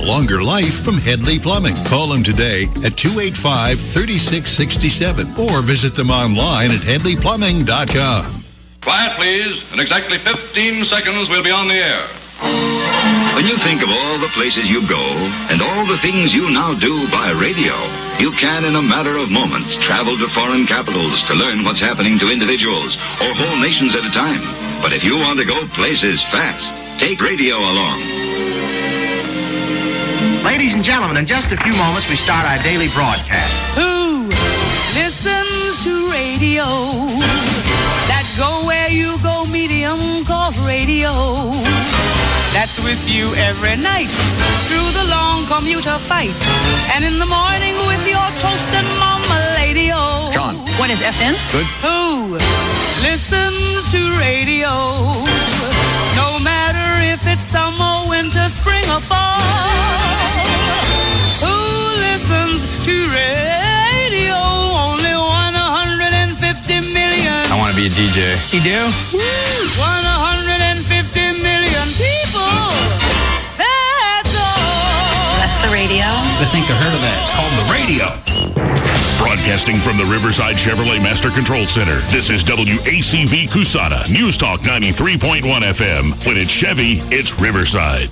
longer life from Headley Plumbing. Call them today at 285-3667 or visit them online at headleyplumbing.com. Quiet, please. In exactly 15 seconds, we'll be on the air. When you think of all the places you go and all the things you now do by radio, you can, in a matter of moments, travel to foreign capitals to learn what's happening to individuals or whole nations at a time. But if you want to go places fast, take radio along. Ladies and gentlemen, in just a few moments, we start our daily broadcast. Who listens to radio? That go where you go, medium called radio. That's with you every night through the long commuter fight, and in the morning with your toast and mama lady-o. John. What is FM? Good. Who listens to radio? No matter if it's summer, winter, spring, or fall. Who listens to radio? Only 150 million. I want to be a DJ. You do? 150 million people. That's all. That's the radio. I think I heard of that. It's called the radio. Broadcasting from the Riverside Chevrolet Master Control Center, this is WACV Cusana, News Talk 93.1 FM. When it's Chevy, it's Riverside.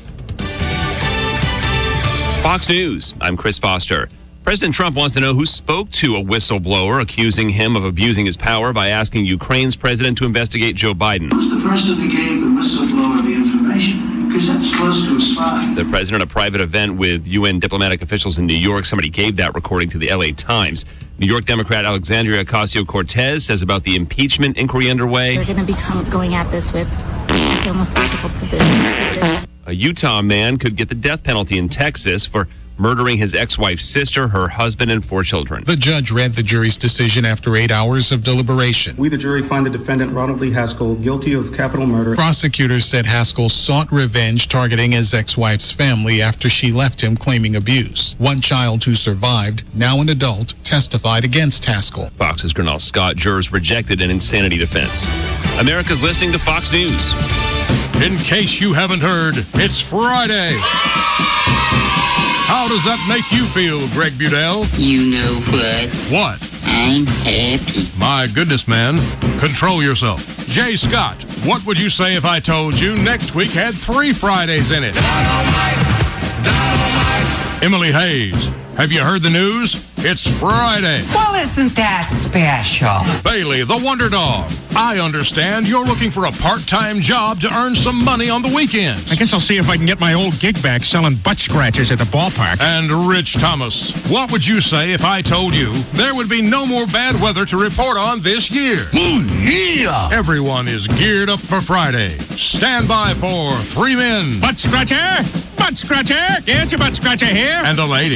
Fox News, I'm Chris Foster. President Trump wants to know who spoke to a whistleblower accusing him of abusing his power by asking Ukraine's president to investigate Joe Biden. Who's the person who gave the whistleblower the information? Because that's close to a spy. The president at a private event with UN diplomatic officials in New York. Somebody gave that recording to the LA Times. New York Democrat Alexandria Ocasio-Cortez says about the impeachment inquiry underway. They're going to become going at this with almost surgical precision. A Utah man could get the death penalty in Texas for murdering his ex-wife's sister, her husband, and 4 children. The judge read the jury's decision after 8 hours of deliberation. We, the jury, find the defendant, Ronald Lee Haskell, guilty of capital murder. Prosecutors said Haskell sought revenge targeting his ex-wife's family after she left him claiming abuse. One child who survived, now an adult, testified against Haskell. Fox's Grinnell Scott. Jurors rejected an insanity defense. America's listening to Fox News. In case you haven't heard, it's Friday. How does that make you feel, Greg Budell? You know what? What? I'm happy. My goodness, man. Control yourself. Jay Scott, what would you say if I told you next week had 3 Fridays in it? Dynamite! Emily Hayes, have you heard the news? It's Friday. Well, isn't that special? Bailey, the Wonder Dog. I understand you're looking for a part-time job to earn some money on the weekends. I guess I'll see if I can get my old gig back selling butt scratchers at the ballpark. And Rich Thomas, what would you say if I told you there would be no more bad weather to report on this year? Ooh, yeah! Everyone is geared up for Friday. Stand by for 3 men. Butt scratcher! Butt scratcher! Get your butt scratcher here! And a lady.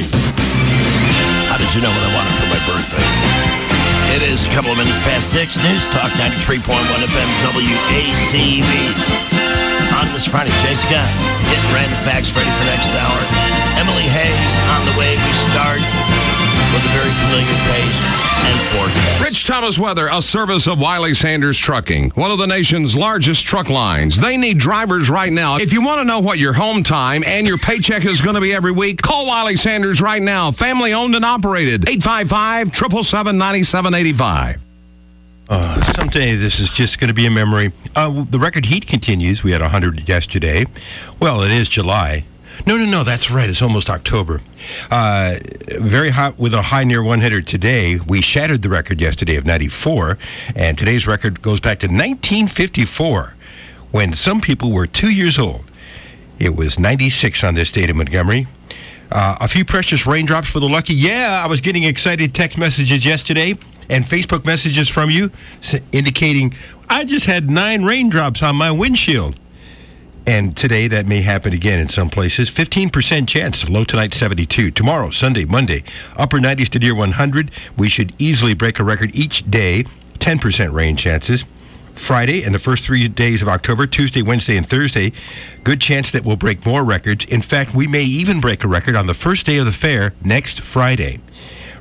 How did you know what I wanted for my birthday? It is a couple of minutes past 6. News Talk 93.1 FM WACV. On this Friday, Jay Scott getting random facts ready for next hour. Emily Hayes on the way. We start with a very familiar face and forecast. Rich Thomas Weather, a service of Wiley Sanders Trucking, one of the nation's largest truck lines. They need drivers right now. If you want to know what your home time and your paycheck is going to be every week, call Wiley Sanders right now. Family owned and operated. 855-777-9785. Someday this is just going to be a memory. The record heat continues. We had 100 yesterday. Well, it is July. No, that's right. It's almost October. Very hot with a high near 100 today. We shattered the record yesterday of 94, and today's record goes back to 1954, when some people were 2 years old. It was 96 on this date in Montgomery. A few precious raindrops for the lucky. Yeah, I was getting excited text messages yesterday and Facebook messages from you indicating I just had 9 raindrops on my windshield. And today, that may happen again in some places. 15% chance, low tonight 72. Tomorrow, Sunday, Monday, upper 90s to near 100. We should easily break a record each day, 10% rain chances. Friday and the first 3 days of October, Tuesday, Wednesday, and Thursday, good chance that we'll break more records. In fact, we may even break a record on the first day of the fair next Friday.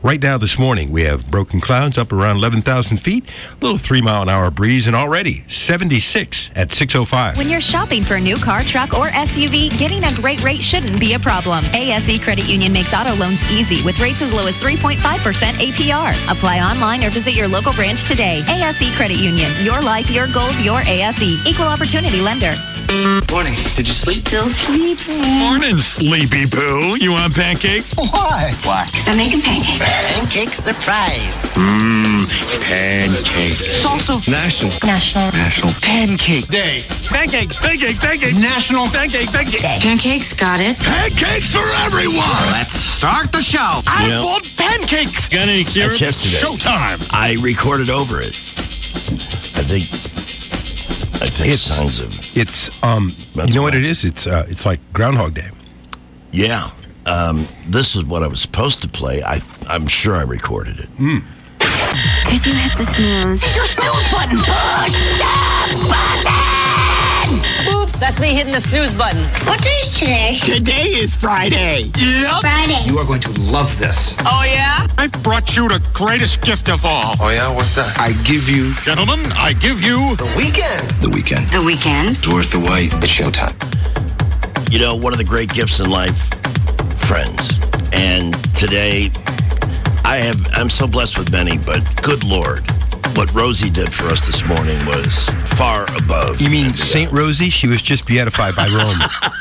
Right now this morning, we have broken clouds up around 11,000 feet, a little 3-mile-an-hour breeze, and already 76 at 6:05. When you're shopping for a new car, truck, or SUV, getting a great rate shouldn't be a problem. ASE Credit Union makes auto loans easy with rates as low as 3.5% APR. Apply online or visit your local branch today. ASE Credit Union. Your life, your goals, your ASE. Equal Opportunity Lender. Morning. Did you sleep? Still sleeping. Morning, Sleepy Poo. You want pancakes? Why? Why? Because I'm making pancakes. Pancake surprise. Pancake. It's also National Pancake Day. Pancakes. National Pancake Day. Pancakes, got it. Pancakes for everyone. Let's start the show. I want pancakes. Got any That's yesterday. Showtime. I recorded over it. I think It's signs of. It's you know what it is? It's like Groundhog Day. Yeah. This is what I was supposed to play. I'm sure I recorded it. Could you hit the snooze? Your snooze button. Push the button. Boop. That's me hitting the snooze button. What day is today? Today is Friday. Yep. Friday. You are going to love this. Oh, yeah? I've brought you the greatest gift of all. Oh, yeah? What's that? I give you Gentlemen, I give you the weekend. The weekend. The weekend. It's worth the wait. It's showtime. You know, one of the great gifts in life, friends. And today, I'm so blessed with many, but good Lord, what Rosie did for us this morning was far above. You mean St. Rosie? She was just beatified by Rome.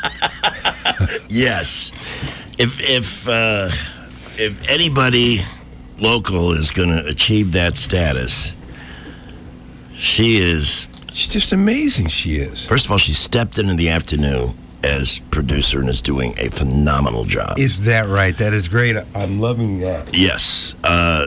Yes. If anybody local is going to achieve that status, she's just amazing. She is. First of all, she stepped in the afternoon as producer and is doing a phenomenal job. Is that right? That is great. I'm loving that. Yes.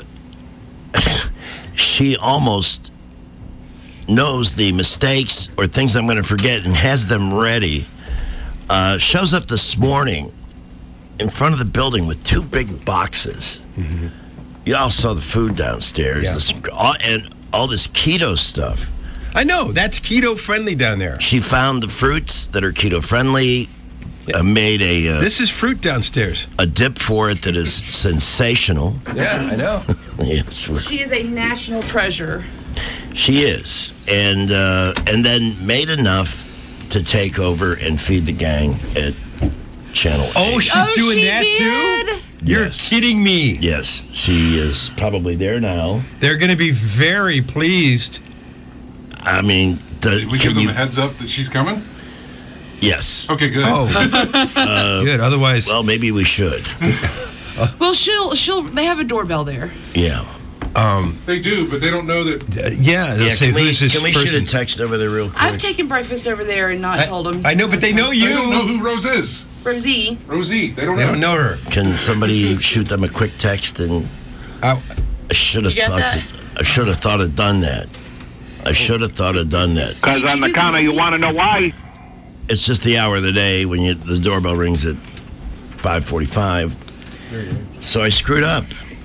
She almost knows the mistakes or things I'm going to forget and has them ready. Shows up this morning in front of the building with 2 big boxes. Mm-hmm. You all saw the food downstairs. Yeah. And all this keto stuff. I know. That's keto-friendly down there. She found the fruits that are keto-friendly, made a... this is fruit downstairs. A dip for it that is sensational. Yeah, I know. Yes. She is a national treasure. She is. And then made enough to take over and feed the gang at Channel 8. Oh, she's doing that too? You're kidding me. Yes, she is probably there now. They're going to be very pleased. I mean... Did we give them a heads up that she's coming? Yes. Okay, good. Oh, good. Otherwise... Well, maybe we should. Well, they have a doorbell there. Yeah. They do, but they don't know that... they'll say, who's this Can we person? shoot a text over there real quick? I've taken breakfast over there and not told them. I know, but they know you. They don't know who Rose is. Rosie. They don't know her. Can somebody shoot them a quick text? And I should have thought I'd done that. I should have thought I'd done that. Because on the counter, you want to know why? It's just the hour of the day when the doorbell rings at 5:45. So I screwed up.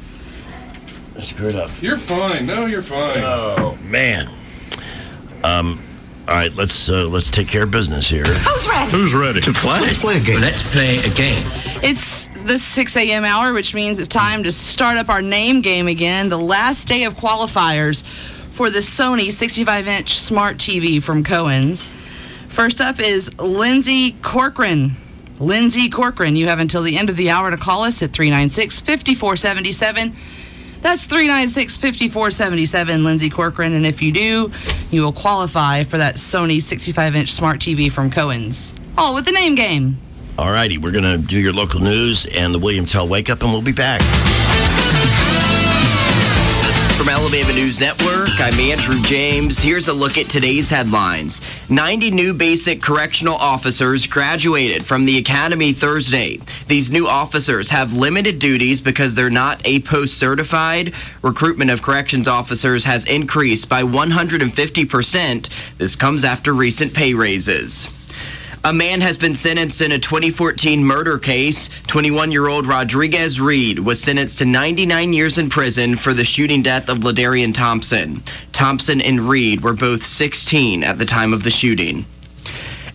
You're fine. No, you're fine. Oh, man. All right, let's take care of business here. Who's ready? Who's ready? To play? Let's play a game. Let's play a game. It's the 6 a.m. hour, which means it's time to start up our name game again. The last day of qualifiers for the Sony 65-inch smart TV from Cohen's. First up is Lindsay Corcoran. Lindsay Corcoran, you have until the end of the hour to call us at 396-5477. That's 396-5477, Lindsay Corcoran. And if you do, you will qualify for that Sony 65-inch smart TV from Cohen's. All with the name game. All righty, we're going to do your local news and the William Tell Wake Up, and we'll be back. From Alabama News Network, I'm Andrew James. Here's a look at today's headlines. 90 new basic correctional officers graduated from the academy Thursday. These new officers have limited duties because they're not APOS certified. Recruitment of corrections officers has increased by 150%. This comes after recent pay raises. A man has been sentenced in a 2014 murder case. 21-year-old Rodriguez Reed was sentenced to 99 years in prison for the shooting death of Ladarian Thompson. Thompson and Reed were both 16 at the time of the shooting.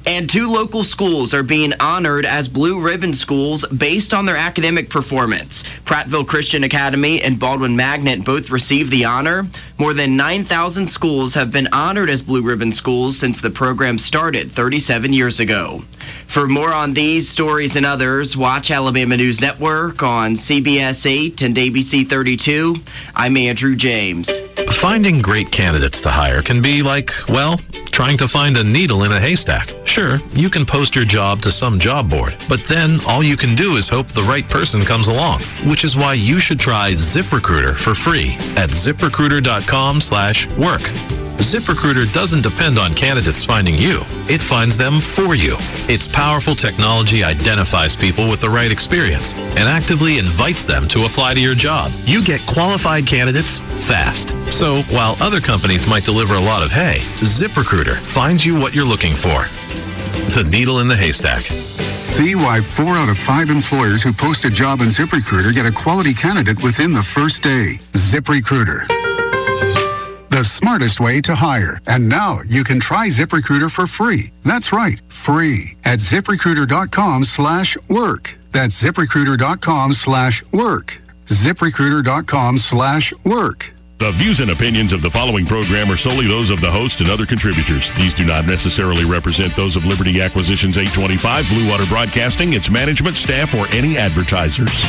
And 2 local schools are being honored as Blue Ribbon schools based on their academic performance. Prattville Christian Academy and Baldwin Magnet both received the honor. More than 9,000 schools have been honored as Blue Ribbon schools since the program started 37 years ago. For more on these stories and others, watch Alabama News Network on CBS 8 and ABC 32. I'm Andrew James. Finding great candidates to hire can be like, well, trying to find a needle in a haystack. Sure, you can post your job to some job board, but then all you can do is hope the right person comes along, which is why you should try ZipRecruiter for free at ZipRecruiter.com/work. ZipRecruiter doesn't depend on candidates finding you. It finds them for you. Its powerful technology identifies people with the right experience and actively invites them to apply to your job. You get qualified candidates fast. So while other companies might deliver a lot of hay, ZipRecruiter finds you what you're looking for. The needle in the haystack. See why 4 out of 5 employers who post a job in ZipRecruiter get a quality candidate within the first day. ZipRecruiter. The smartest way to hire. And now you can try ZipRecruiter for free. That's right, free at ZipRecruiter.com/work. That's ZipRecruiter.com/work. ZipRecruiter.com/work. The views and opinions of the following program are solely those of the host and other contributors. These do not necessarily represent those of Liberty Acquisitions 825, Blue Water Broadcasting, its management, staff, or any advertisers.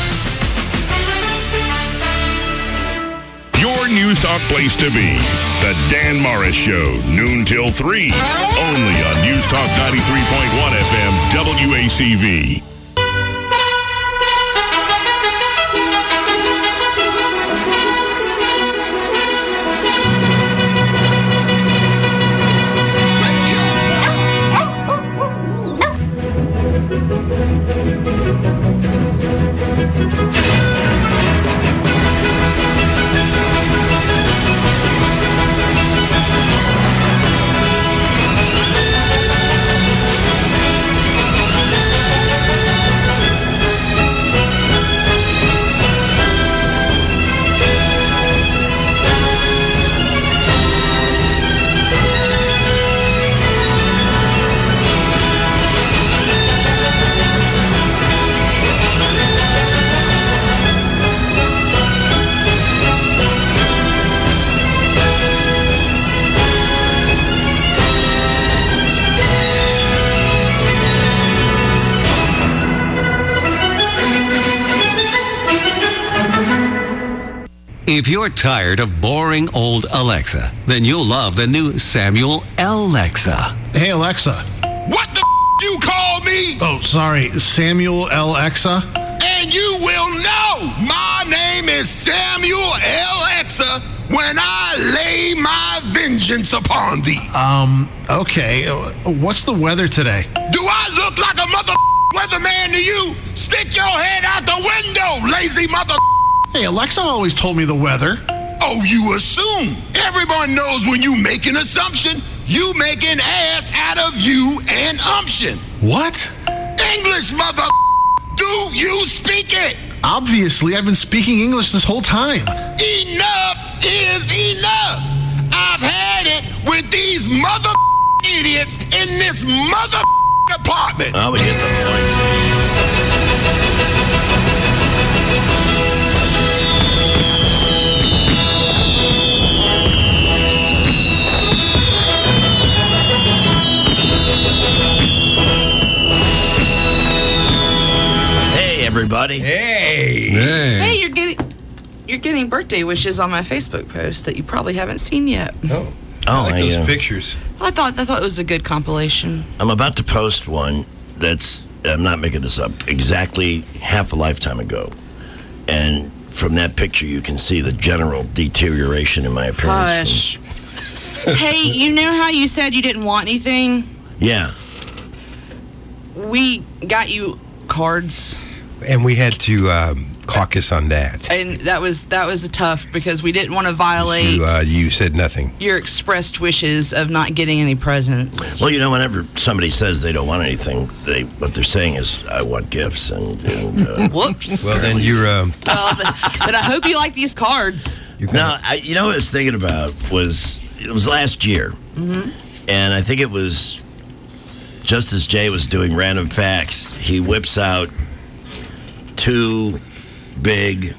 Your News Talk place to be. The Dan Morris Show, noon till 3. Only on News Talk 93.1 FM, WACV. If you're tired of boring old Alexa, then you'll love the new Samuel Alexa. Hey, Alexa. What the you call me? Oh, sorry, Samuel Alexa. And you will know my name is Samuel Alexa when I lay my vengeance upon thee. Okay. What's the weather today? Do I look like a mother weatherman to you? Stick your head out the window, lazy mother. Hey, Alexa always told me the weather. Oh, you assume. Everyone knows when you make an assumption, you make an ass out of you and umption. What? English, mother. Do you speak it? Obviously, I've been speaking English this whole time. Enough is enough. I've had it with these mother idiots in this mother apartment. Oh, we get the point. Everybody. Hey, you're getting birthday wishes on my Facebook post that you probably haven't seen yet. I like those pictures. I thought it was a good compilation. I'm about to post one I'm not making this up, exactly half a lifetime ago. And from that picture you can see the general deterioration in my appearance. Hush. Hey, you know how you said you didn't want anything? Yeah. We got you cards. And we had to caucus on that. And that was tough because we didn't want to violate. You said nothing. Your expressed wishes of not getting any presents. Well, whenever somebody says they don't want anything, what they're saying is, I want gifts. And whoops. Well, then you're. But I hope you like these cards. No, what I was thinking about was last year, and I think it was just as Jay was doing random facts, he whips out 2 big,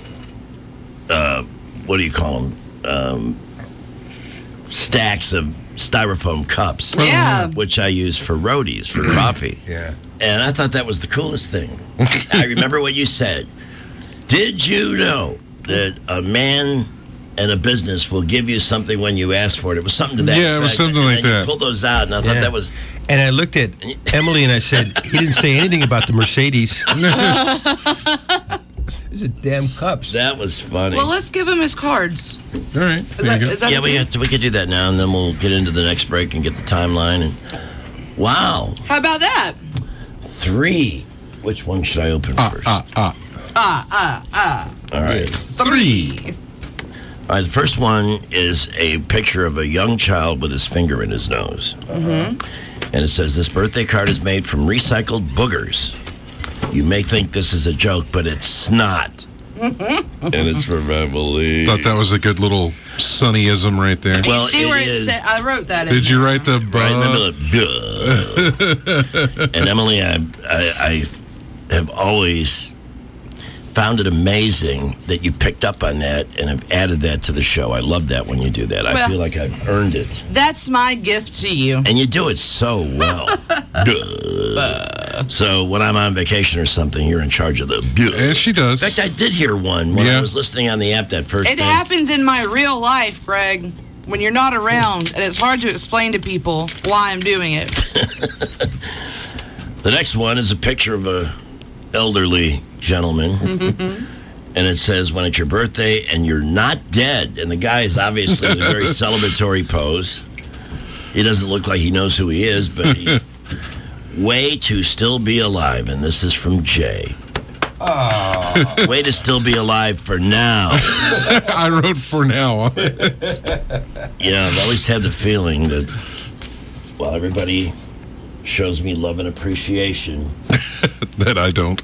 what do you call them? Stacks of styrofoam cups. Yeah. Which I use for roadies, for coffee. Yeah. And I thought that was the coolest thing. I remember what you said. Did you know that a man and a business will give you something when you ask for it? It was something to that. Yeah, it was something like and then that. You pulled those out, and I thought that was... And I looked at Emily and I said, he didn't say anything about the Mercedes. These are damn cups. That was funny. Well, let's give him his cards. All right. Is that Yeah, okay? we could do that now, and then we'll get into the next break and get the timeline. And wow, How about that? 3. Which one should I open first? Ah. All right. 3. All right, the first one is a picture of a young child with his finger in his nose. Mm-hmm. And it says, this birthday card is made from recycled boogers. You may think this is a joke, but it's not. And it's from Emily. Thought that was a good little Sonnyism right there. Well, See where it it is. said? I wrote that in Did you there. write the Right in the middle of And Emily, I have always found it amazing that you picked up on that and have added that to the show. I love that when you do that. I Well- feel like I've earned it. That's my gift to you. And you do it so well. Duh. So when I'm on vacation or something, you're in charge of the... And she does. In fact, I did hear one when I Yeah. was listening on the app that first It day. happens in my real life, Greg, when you're not around, and it's hard to explain to people why I'm doing it. The next one is a picture of a elderly gentleman. And it says, when it's your birthday and you're not dead. And the guy is obviously in a very celebratory pose. He doesn't look like he knows who he is, but he's way to still be alive. And this is from Jay. Way to still be alive for now. I wrote for now on it. Yeah, I've always had the feeling that while everybody shows me love and appreciation, That I don't.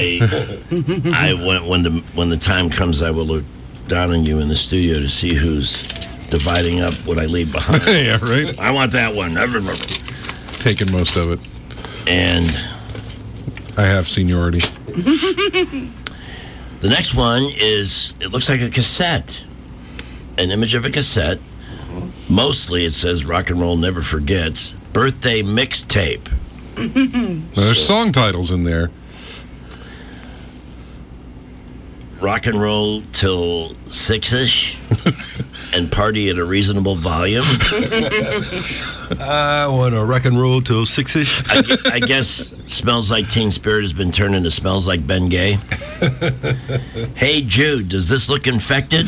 when the time comes, I will look down on you in the studio to see who's dividing up what I leave behind. Yeah, right. I want that one. Taking most of it. And I have seniority. the next one is, it looks like a cassette. An image of a cassette. Mostly it says Rock and Roll Never Forgets. Birthday mixtape. There's song titles in there. Rock and roll till 6-ish and party at a reasonable volume. I want to rock and roll till 6-ish. I guess Smells Like Teen Spirit has been turned into Smells Like Ben Gay. Hey, Jude, does this look infected?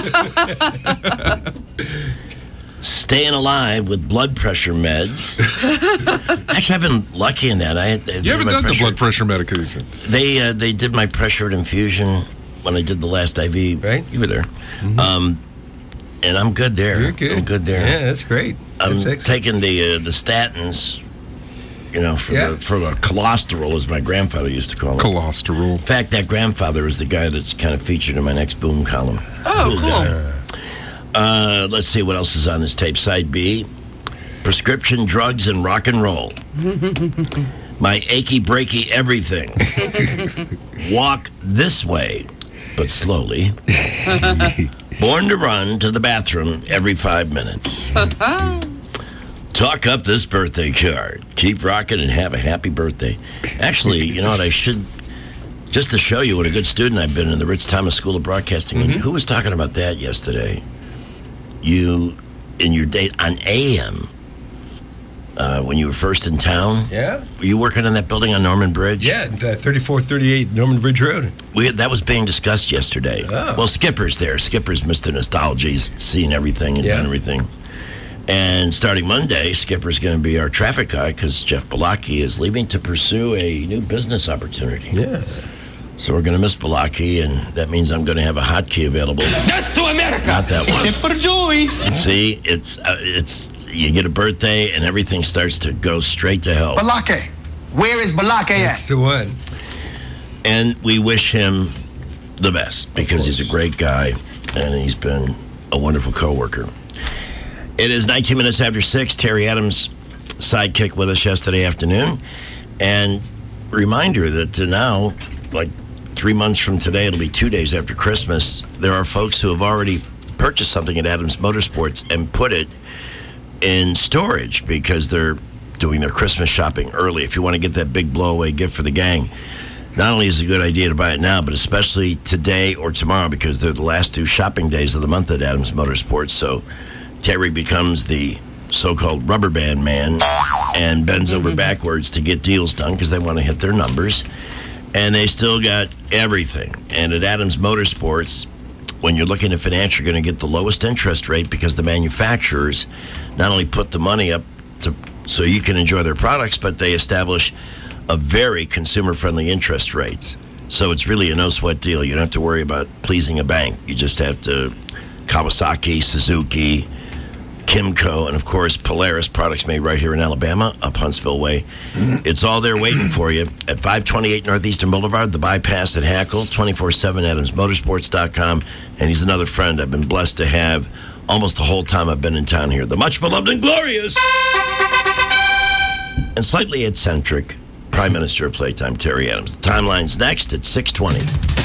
Staying alive with blood pressure meds. Actually, I've been lucky in that. You haven't done the blood pressure medication. They did my pressured infusion when I did the last IV. Right. You were there. And I'm good there. You're good. I'm good there. Yeah, that's great. I'm That's excellent. taking the statins, for the cholesterol, as my grandfather used to call it. Cholesterol. In fact, that grandfather is the guy that's kind of featured in my next Boom column. Oh, cool. Let's see what else is on this tape. Side B, prescription drugs and rock and roll. My achy breaky everything. Walk this way, but slowly. Born to run to the bathroom every 5 minutes. Talk up this birthday card. Keep rocking and have a happy birthday. Actually, you know what? I should, just to show you what a good student I've been in the Rich Thomas School of Broadcasting. And who was talking about that yesterday? You, in your day on AM, when you were first in town. Yeah. Were you working in that building on Norman Bridge? Yeah, 3438 Norman Bridge Road. That was being discussed yesterday. Oh. Well, Skipper's there. Skipper's Mr. Nostalgia. He's seen everything and done everything. And starting Monday, Skipper's going to be our traffic guy because Jeff Balaki is leaving to pursue a new business opportunity. Yeah. So we're going to miss Balaki, and that means I'm going to have a hotkey available. That's to America. Not that one. Except for Joey. See, it's you get a birthday, and everything starts to go straight to hell. Balake. Where is Balake at? That's the one. And we wish him the best because he's a great guy, and he's been a wonderful coworker. It is 19 minutes after 6. Terry Adams sidekick with us yesterday afternoon. And reminder that now, like 3 months from today, it'll be 2 days after Christmas, there are folks who have already purchased something at Adams Motorsports and put it in storage because they're doing their Christmas shopping early. If you want to get that big blow-away gift for the gang, not only is it a good idea to buy it now, but especially today or tomorrow because they're the last 2 shopping days of the month at Adams Motorsports. So Terry becomes the so-called rubber band man and bends over backwards to get deals done because they want to hit their numbers. And they still got everything. And at Adams Motorsports, when you're looking to finance, you're going to get the lowest interest rate because the manufacturers not only put the money up so you can enjoy their products, but they establish a very consumer-friendly interest rates. So it's really a no-sweat deal. You don't have to worry about pleasing a bank. You just have to Kawasaki, Suzuki, Kimco, and of course Polaris, products made right here in Alabama, up Huntsville Way. It's all there waiting for you at 528 Northeastern Boulevard, the bypass at Hackle, 24/7 AdamsMotorsports.com. And he's another friend I've been blessed to have almost the whole time I've been in town here. The much beloved and glorious and slightly eccentric Prime Minister of Playtime, Terry Adams. The timeline's next at 6:20.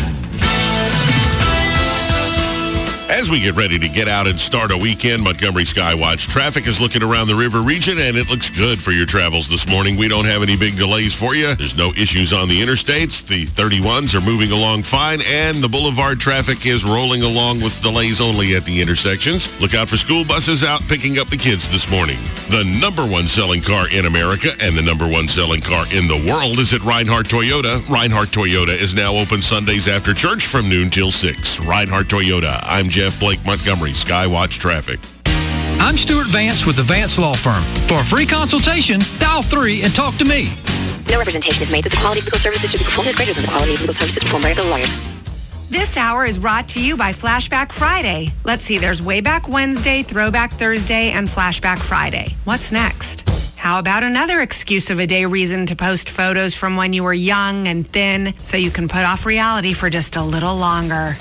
As we get ready to get out and start a weekend, Montgomery Skywatch traffic is looking around the river region, and it looks good for your travels this morning. We don't have any big delays for you. There's no issues on the interstates. The 31s are moving along fine, and the boulevard traffic is rolling along with delays only at the intersections. Look out for school buses out picking up the kids this morning. The number 1 selling car in America and the number 1 selling car in the world is at Reinhardt Toyota. Reinhardt Toyota is now open Sundays after church from noon till 6. Reinhardt Toyota. I'm Jeff Blake, Montgomery Skywatch Traffic. I'm Stuart Vance with the Vance Law Firm. For a free consultation, dial 3 and talk to me. No representation is made that the quality of legal services to be performed is greater than the quality of legal services performed by other lawyers. This hour is brought to you by Flashback Friday. Let's see, there's Wayback Wednesday, Throwback Thursday, and Flashback Friday. What's next? How about another excuse of a day reason to post photos from when you were young and thin so you can put off reality for just a little longer?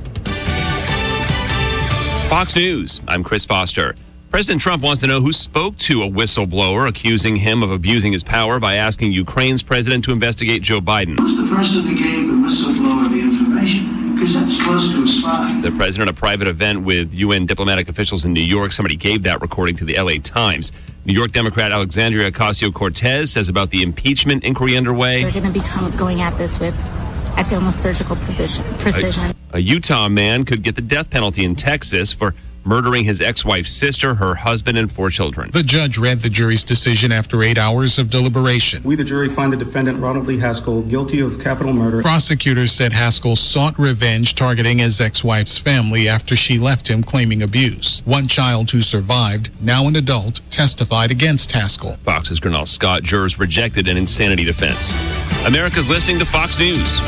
Fox News, I'm Chris Foster. President Trump wants to know who spoke to a whistleblower accusing him of abusing his power by asking Ukraine's president to investigate Joe Biden. Who's the person who gave the whistleblower the information? Because that's close to a spy. The president at a private event with UN diplomatic officials in New York. Somebody gave that recording to the LA Times. New York Democrat Alexandria Ocasio-Cortez says about the impeachment inquiry underway. They're going to be going at this with, I'd say, almost surgical precision. A Utah man could get the death penalty in Texas for murdering his ex-wife's sister, her husband, and 4 children. The judge read the jury's decision after 8 hours of deliberation. We, the jury, find the defendant, Ronald Lee Haskell, guilty of capital murder. Prosecutors said Haskell sought revenge targeting his ex-wife's family after she left him claiming abuse. One child who survived, now an adult, testified against Haskell. Fox's Gernal Scott. Jurors rejected an insanity defense. America's listening to Fox News.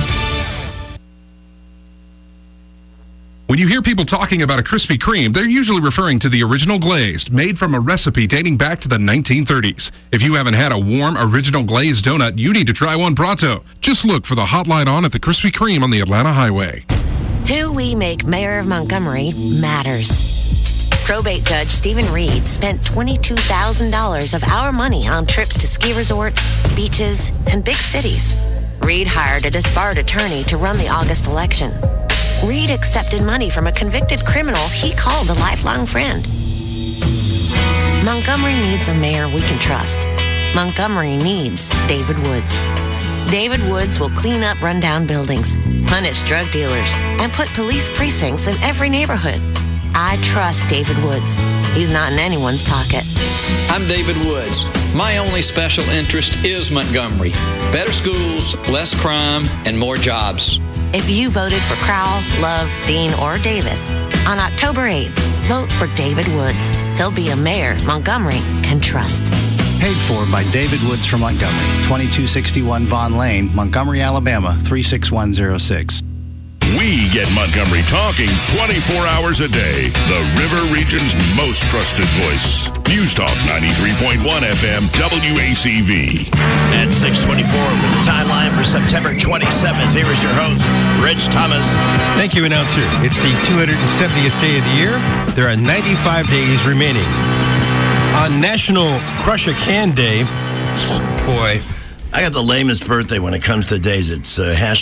When you hear people talking about a Krispy Kreme, they're usually referring to the original glazed, made from a recipe dating back to the 1930s. If you haven't had a warm, original glazed donut, you need to try one pronto. Just look for the hotline on at the Krispy Kreme on the Atlanta Highway. Who we make mayor of Montgomery matters. Probate judge Stephen Reed spent $22,000 of our money on trips to ski resorts, beaches, and big cities. Reed hired a disbarred attorney to run the August election. Reed accepted money from a convicted criminal he called a lifelong friend. Montgomery needs a mayor we can trust. Montgomery needs David Woods. David Woods will clean up rundown buildings, punish drug dealers, and put police precincts in every neighborhood. I trust David Woods. He's not in anyone's pocket. I'm David Woods. My only special interest is Montgomery. Better schools, less crime, and more jobs. If you voted for Crowell, Love, Dean, or Davis, on October 8th, vote for David Woods. He'll be a mayor Montgomery can trust. Paid for by David Woods from Montgomery, 2261 Vaughn Lane, Montgomery, Alabama, 36106. We get Montgomery talking 24 hours a day. The River Region's most trusted voice. News Talk 93.1 FM WACV. At 6:24 with the timeline for September 27th. Here is your host, Rich Thomas. Thank you, announcer. It's the 270th day of the year. There are 95 days remaining. On National Crush a Can Day, boy, I got the lamest birthday when it comes to days. It's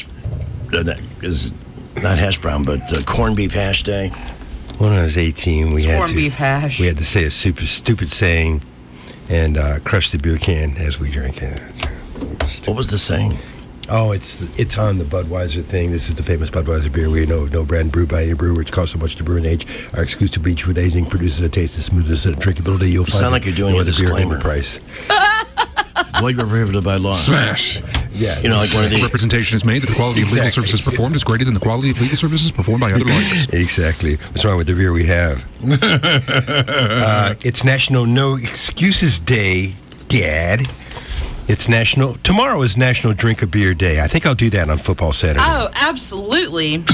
not hash brown, but corned beef hash day. When I was 18, we had corned beef hash. We had to say a super stupid saying and crush the beer can as we drink it. What was the saying? Oh, it's on the Budweiser thing. This is the famous Budweiser beer. We know no brand brewed by any brewer, which costs so much to brew and age. Our exclusive bleach-food aging produces a taste of smoothness and drinkability. You'll find sound like you're doing a disclaimer. Price. Void were prohibited by law. Smash. Yeah. You know, like one of the representation is made that the quality of legal services performed is greater than the quality of legal services performed by other lawyers. Exactly. What's wrong with the beer we have? It's National No Excuses Day, Dad. Tomorrow is National Drink a Beer Day. I think I'll do that on Football Saturday. Oh, absolutely. It's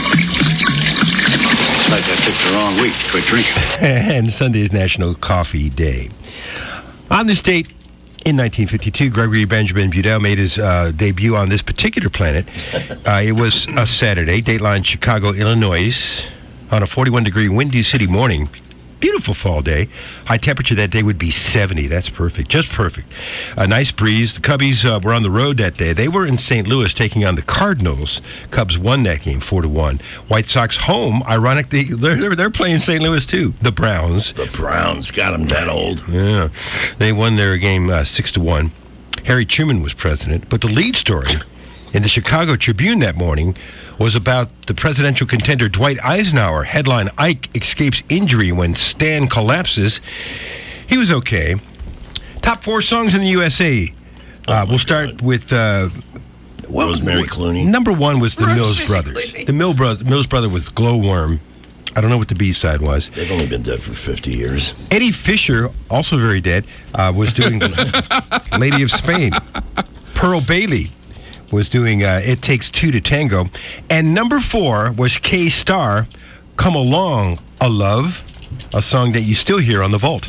like I picked the wrong week to quit drinking. And Sunday is National Coffee Day. On this date, in 1952, Gregory Benjamin Budell made his debut on this particular planet. It was a Saturday, Dateline Chicago, Illinois, on a 41-degree windy city morning. Beautiful fall day. High temperature that day would be 70. That's perfect. Just perfect. A nice breeze. The Cubbies were on the road that day. They were in St. Louis taking on the Cardinals. Cubs won that game 4-1. White Sox home. Ironically, they're playing St. Louis too. The Browns. The Browns got them that old. Yeah. They won their game 6-1. Harry Truman was president. But the lead story in the Chicago Tribune that morning was about the presidential contender Dwight Eisenhower. Headline, Ike escapes injury when Stan collapses. He was okay. Top 4 songs in the USA. We'll start with... Rosemary Clooney. Number 1 was the Mills Brothers. The Mills Brother was Glowworm. I don't know what the B-side was. They've only been dead for 50 years. Eddie Fisher, also very dead, was doing Lady of Spain. Pearl Bailey was doing It Takes Two to Tango. And number 4 was K-Star, Come Along, A Love, a song that you still hear on The Vault.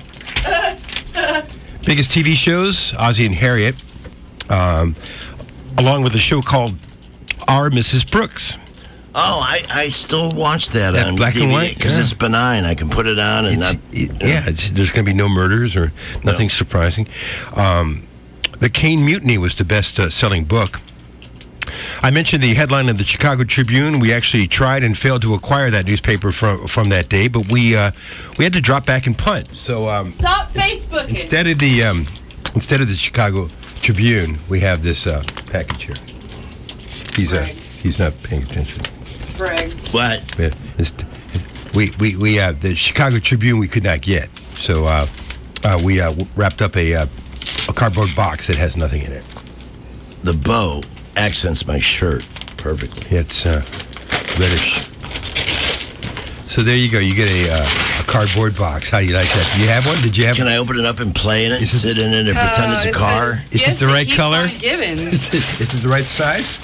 Biggest TV shows, Ozzie and Harriet, along with a show called Our Mrs. Brooks. Oh, I still watch that on black DVD and white because it's benign. I can put it on and there's going to be no murders or nothing surprising. The Caine Mutiny was the best-selling book. I mentioned the headline of the Chicago Tribune. We actually tried and failed to acquire that newspaper from that day, but we had to drop back and punt. So stop Facebooking. Instead of the Chicago Tribune, we have this package here. He's not paying attention. Greg. What? We have the Chicago Tribune. We could not get, so we wrapped up a cardboard box that has nothing in it. The bow accents my shirt perfectly. It's reddish. So there you go. You get a cardboard box. How do you like that? Do you have one? Did you have? Can I open it up and play in it and sit in it and pretend it's a car? Is it the right color? Is it the right size?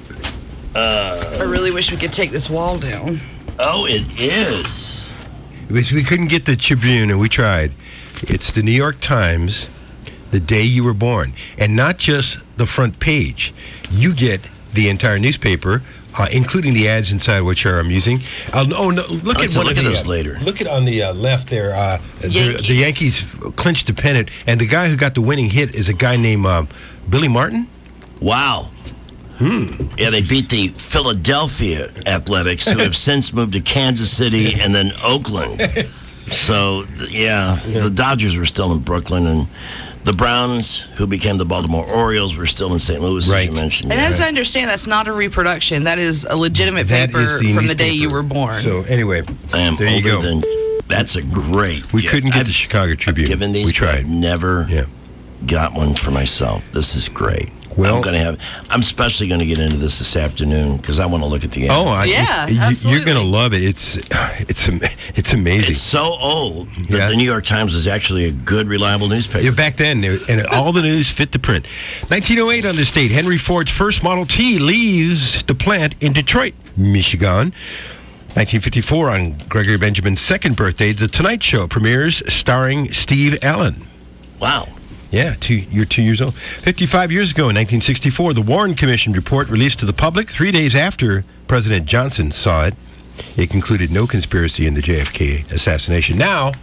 I really wish we could take this wall down. Oh, it is. We couldn't get the Tribune, and we tried. It's the New York Times, the day you were born. And not just the front page. You get the entire newspaper, including the ads inside, which are amusing. Look at those later. Look at on the left there. The Yankees clinched the pennant, and the guy who got the winning hit is a guy named Billy Martin. Wow. Yeah, they beat the Philadelphia Athletics, who have since moved to Kansas City and then Oakland. So, the Dodgers were still in Brooklyn, and the Browns, who became the Baltimore Orioles, were still in St. Louis, as you mentioned. And as I understand, that's not a reproduction. That is a legitimate paper from the day you were born. So, anyway, I am there you older go. than... That's a great We gift. couldn't get the Chicago Tribune. I've given these, we tried. I've never got one for myself. This is great. Well, I'm especially going to get into this afternoon because I want to look at the ads. Oh, you're going to love it. It's amazing. It's so old that the New York Times was actually a good, reliable newspaper. Yeah, back then, and all the news fit the print. 1908 on this date, Henry Ford's first Model T leaves the plant in Detroit, Michigan. 1954 on Gregory Benjamin's second birthday, The Tonight Show premieres starring Steve Allen. Wow. Yeah, you're 2 years old. 55 years ago in 1964, the Warren Commission report released to the public 3 days after President Johnson saw it. It concluded no conspiracy in the JFK assassination. Now,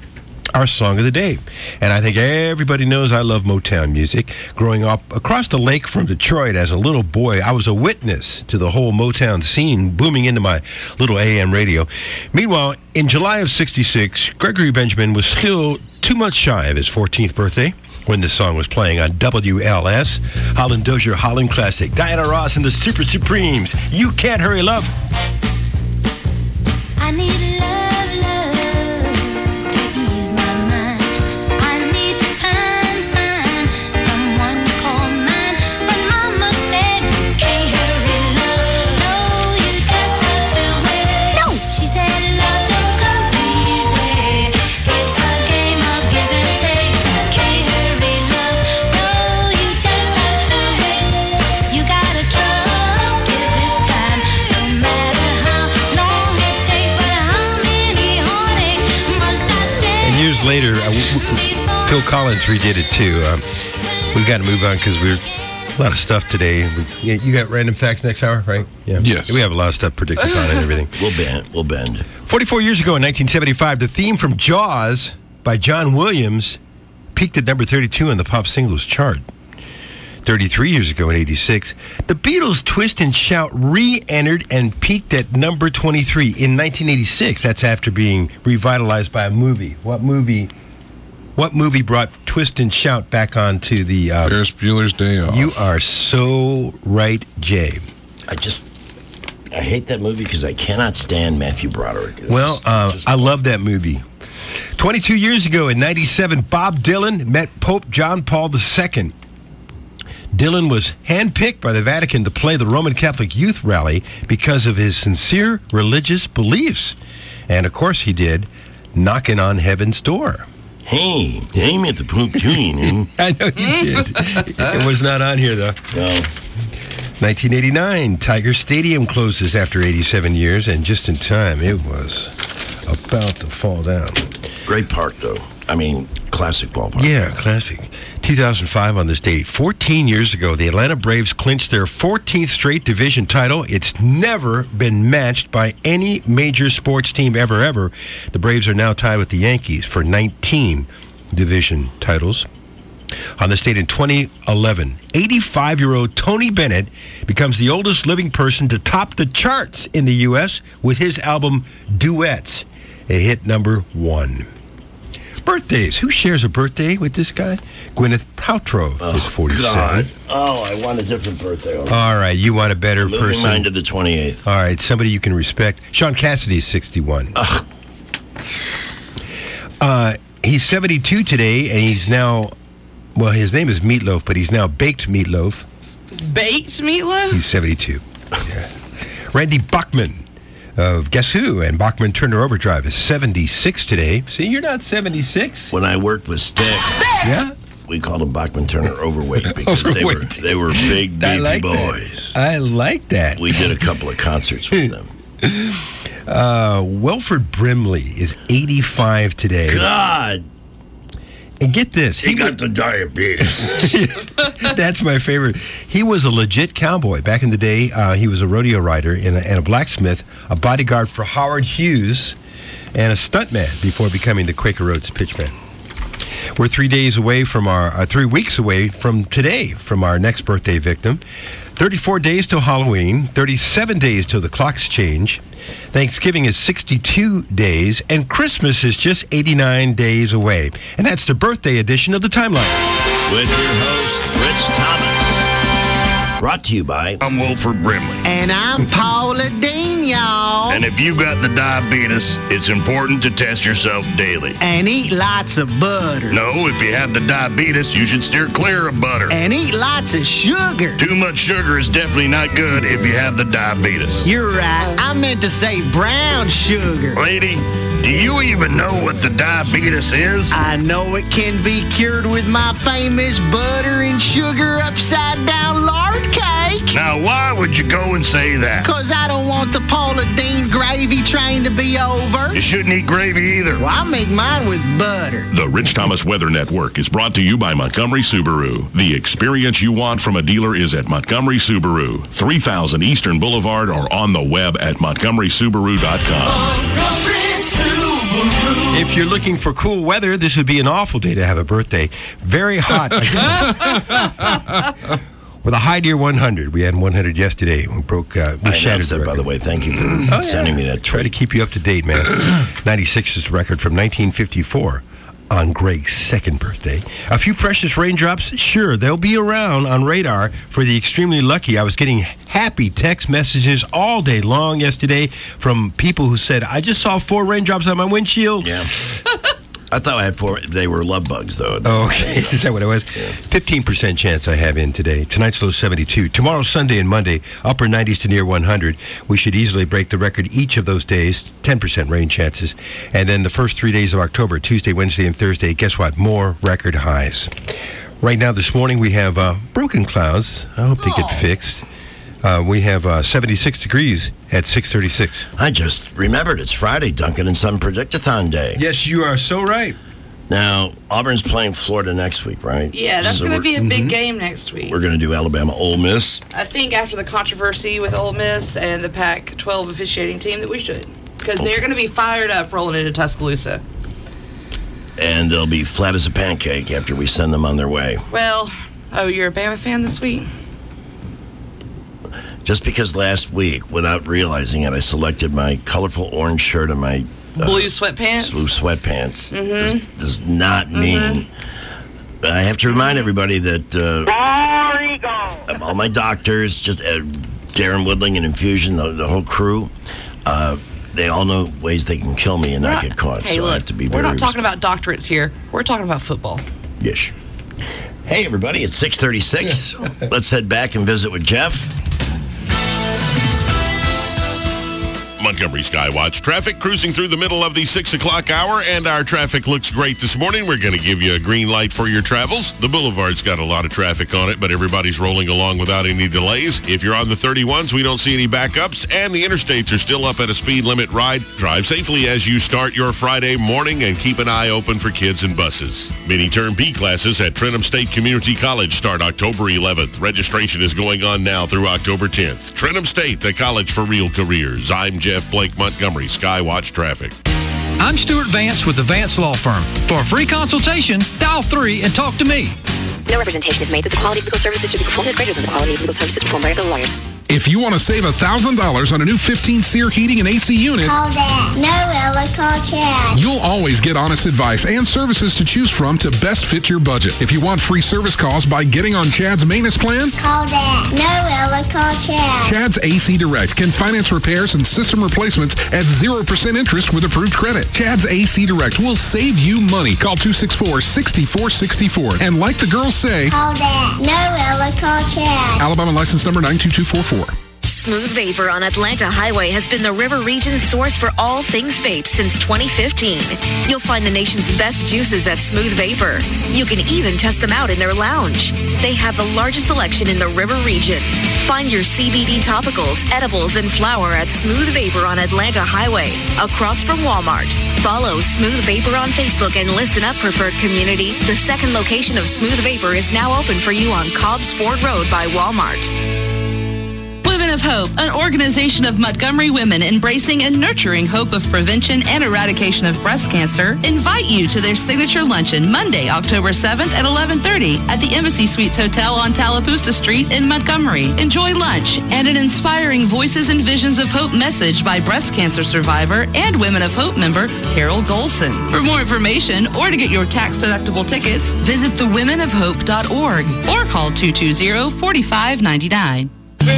our song of the day. And I think everybody knows I love Motown music. Growing up across the lake from Detroit as a little boy, I was a witness to the whole Motown scene booming into my little AM radio. Meanwhile, in July of 66, Gregory Benjamin was still 2 months shy of his 14th birthday when this song was playing on WLS, Holland Dozier Holland Classic. Diana Ross and the Super Supremes. You Can't Hurry Love. I need later, Phil Collins redid it too. We've got to move on because we're a lot of stuff today. You got random facts next hour, right? Yeah. Yes. We have a lot of stuff predicted on and everything. We'll bend. 44 years ago in 1975, the theme from Jaws by John Williams peaked at number 32 on the pop singles chart. 33 years ago in 86, the Beatles' Twist and Shout re-entered and peaked at number 23 in 1986. That's after being revitalized by a movie. What movie brought Twist and Shout back onto the... Ferris Bueller's Day Off. You are so right, Jay. I hate that movie because I cannot stand Matthew Broderick. Well, I love that movie. 22 years ago in 97, Bob Dylan met Pope John Paul II. Dylan was handpicked by the Vatican to play the Roman Catholic Youth Rally because of his sincere religious beliefs. And, of course, he did, knocking on heaven's door. Hey, I met the Pope too, you know. I know you did. It was not on here, though. No. 1989, Tiger Stadium closes after 87 years, and just in time, it was about to fall down. Great park, though. I mean, classic ballpark. Yeah, classic. 2005 on this date. 14 years ago, the Atlanta Braves clinched their 14th straight division title. It's never been matched by any major sports team ever. The Braves are now tied with the Yankees for 19 division titles. On this date in 2011, 85-year-old Tony Bennett becomes the oldest living person to top the charts in the U.S. with his album Duets. It hit number 1. Birthdays. Who shares a birthday with this guy? Gwyneth Paltrow is 47. God. Oh, I want a different birthday. All right, you want a better Moving person. mine to the 28th. All right, somebody you can respect. Sean Cassidy's 61. He's 72 today, and he's now, well, his name is Meatloaf, but he's now Baked Meatloaf. Baked Meatloaf? He's 72. Yeah. Randy Bachman of Guess Who and Bachman Turner Overdrive is 76 today. See, you're not 76. When I worked with Styx, yeah, we called them Bachman Turner Overweight because they were big, beefy boys. I like that. We did a couple of concerts with them. Wilford Brimley is 85 today. God. And get this. He got the diabetes. That's my favorite. He was a legit cowboy. Back in the day, he was a rodeo rider and a blacksmith, a bodyguard for Howard Hughes, and a stuntman before becoming the Quaker Oats pitchman. We're 3 weeks away from today, from our next birthday victim. 34 days till Halloween, 37 days till the clocks change. Thanksgiving is 62 days, and Christmas is just 89 days away. And that's the birthday edition of the Timeline. With your host, Rich Thomas. Brought to you by... I'm Wilford Brimley. And I'm Paula Dean, y'all. And if you've got the diabetes, it's important to test yourself daily. And eat lots of butter. No, if you have the diabetes, you should steer clear of butter. And eat lots of sugar. Too much sugar is definitely not good if you have the diabetes. You're right. I meant to say brown sugar. Lady, do you even know what the diabetes is? I know it can be cured with my famous butter and sugar upside down lard cake. Now, why would you go and say that? Because I don't want the Paula Dean gravy train to be over. You shouldn't eat gravy either. Well, I make mine with butter. The Rich Thomas Weather Network is brought to you by Montgomery Subaru. The experience you want from a dealer is at Montgomery Subaru, 3000 Eastern Boulevard, or on the web at montgomerysubaru.com. Montgomery Subaru. If you're looking for cool weather, this would be an awful day to have a birthday. Very hot. With a high near 100. We had 100 yesterday. We broke. We shattered that, by the way. Thank you for sending me that tweet. Try to keep you up to date, man. 96 is the record from 1954 on Greg's second birthday. A few precious raindrops, sure, they'll be around on radar for the extremely lucky. I was getting happy text messages all day long yesterday from people who said, I just saw 4 raindrops on my windshield. Yeah. I thought I had 4. They were love bugs, though. Oh, okay. Is that what it was? Yeah. 15% chance I have in today. Tonight's low 72. Tomorrow, Sunday and Monday, upper 90s to near 100. We should easily break the record each of those days. 10% rain chances. And then the first 3 days of October, Tuesday, Wednesday, and Thursday, guess what? More record highs. Right now, this morning, we have broken clouds. I hope they get fixed. We have 76 degrees at 6:36. I just remembered it's Friday, Duncan, and Sun Predictathon Day. Yes, you are so right. Now, Auburn's playing Florida next week, right? Yeah, that's going to be a big game next week. We're going to do Alabama Ole Miss. I think after the controversy with Ole Miss and the Pac-12 officiating team that we should. Because they're going to be fired up rolling into Tuscaloosa. And they'll be flat as a pancake after we send them on their way. Well, you're a Bama fan this week? Just because last week, without realizing it, I selected my colorful orange shirt and my blue sweatpants. Does not mean. I have to remind everybody that all my doctors, just Darren Woodling and Infusion, the whole crew, they all know ways they can kill me and not get caught. Hey, so look, I have to be we're not talking about doctorates here. We're talking about football. Yes. Hey, everybody, it's 6:36. Let's head back and visit with Jeff. Montgomery Skywatch traffic cruising through the middle of the 6 o'clock hour, and our traffic looks great this morning. We're going to give you a green light for your travels. The boulevard's got a lot of traffic on it, but everybody's rolling along without any delays. If you're on the 31s, we don't see any backups, and the interstates are still up at a speed limit ride. Drive safely as you start your Friday morning, and keep an eye open for kids and buses. Mini-term B classes at Trenton State Community College start October 11th. Registration is going on now through October 10th. Trenton State, the college for real careers. I'm Jeff Blake, Montgomery Skywatch Traffic. I'm Stuart Vance with the Vance Law Firm. For a free consultation, dial 3 and talk to me. No representation is made that the quality of legal services to be performed is greater than the quality of legal services performed by other lawyers. If you want to save $1,000 on a new 15 SEER heating and AC unit, Call Dad. No, Ella, call Chad. You'll always get honest advice and services to choose from to best fit your budget. If you want free service calls by getting on Chad's maintenance plan, Call Dad. No, Ella, call Chad. Chad's AC Direct can finance repairs and system replacements at 0% interest with approved credit. Chad's AC Direct will save you money. Call 264-6464. And like the girls say, Call Dad. No, Ella, call Chad. Alabama license number 92244. Smooth Vapor on Atlanta Highway has been the River Region's source for all things vape since 2015. You'll find the nation's best juices at Smooth Vapor. You can even test them out in their lounge. They have the largest selection in the River Region. Find your CBD topicals, edibles, and flower at Smooth Vapor on Atlanta Highway, across from Walmart. Follow Smooth Vapor on Facebook and listen up, preferred community. The second location of Smooth Vapor is now open for you on Cobbs Ford Road by Walmart. Women of Hope, an organization of Montgomery women embracing and nurturing hope of prevention and eradication of breast cancer, invite you to their signature luncheon Monday, October 7th at 11:30 at the Embassy Suites Hotel on Tallapoosa Street in Montgomery. Enjoy lunch and an inspiring Voices and Visions of Hope message by breast cancer survivor and Women of Hope member Carol Golson. For more information or to get your tax-deductible tickets, visit thewomenofhope.org or call 220-4599.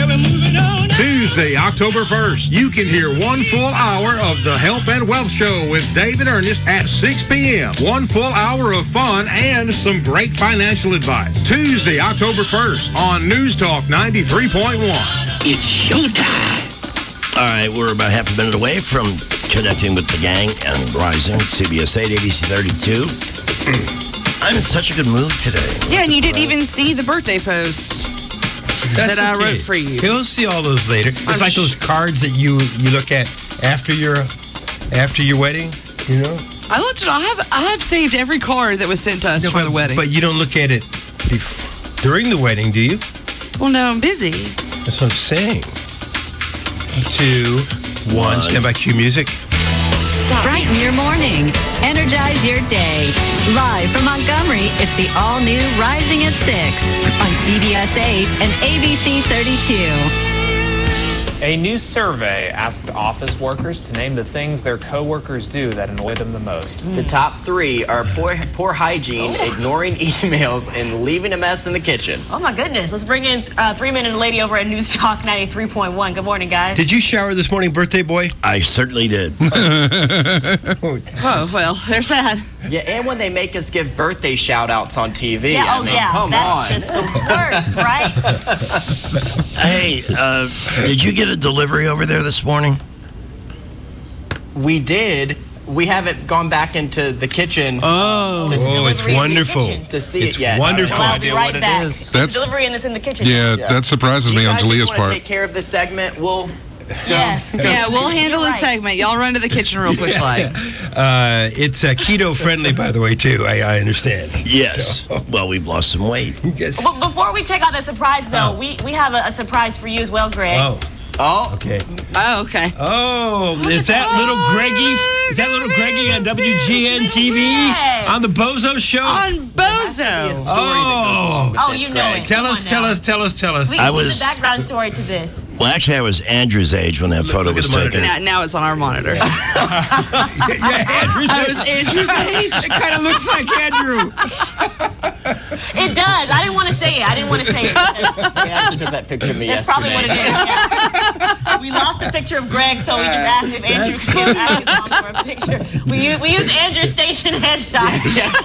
Tuesday, October 1st, you can hear 1 full hour of the Health and Wealth Show with David Ernest at 6 p.m. 1 full hour of fun and some great financial advice. Tuesday, October 1st on News Talk 93.1. It's showtime. All right, we're about half a minute away from connecting with the gang and Rising, CBS 8, ABC 32. I'm in such a good mood today. Yeah, and you didn't even see the birthday post. That I wrote for you. He'll see all those later. It's like those cards that you look at after your wedding, you know? I looked at I have saved every card that was sent to us for the wedding. But you don't look at it during the wedding, do you? Well, no, I'm busy. That's what I'm saying. 2, 1, stand by cue music. Brighten your morning. Energize your day. Live from Montgomery, it's the all-new Rising at 6 on CBS 8 and ABC 32. A new survey asked office workers to name the things their coworkers do that annoy them the most. The top 3 are poor hygiene, ignoring emails, and leaving a mess in the kitchen. Oh my goodness. Let's bring in 3-minute lady over at News Talk 93.1. Good morning, guys. Did you shower this morning, birthday boy? I certainly did. Oh, well, there's that. Yeah, and when they make us give birthday shout-outs on TV. Yeah, Come that's on. just the worst, right? Hey, did you get a delivery over there this morning? We did. We haven't gone back into the kitchen. It's wonderful. To see It's it yet. wonderful. I'll be right back. It's a That's- delivery and it's in the kitchen. Yeah, that surprises me on You guys Jalea's just want part. to take care of this segment? We'll... Yes. Yeah, we'll handle the segment. Y'all run to the kitchen real quick, like. It's keto friendly, by the way, too. I understand. Yes. Well, we've lost some weight. Yes. Well, before we check out the surprise, though, we have a surprise for you as well, Greg. Oh. Okay. Oh, okay. Oh, is that little Greggy? Is that little Greggy on WGN TV on the Bozo Show? On Bozo. Oh, you know it. Tell us. We I need was- the background story to this. Well, actually, I was Andrew's age when that photo was taken. Now it's on our monitor. Andrew's I was Andrew's age. It kind of looks like Andrew. It does. I didn't want to say it. They actually took that picture of me That's yesterday. probably what it is. Yeah. We lost a picture of Greg, so we just asked if Andrew could ask his mom for a picture. We used Andrew's station headshot.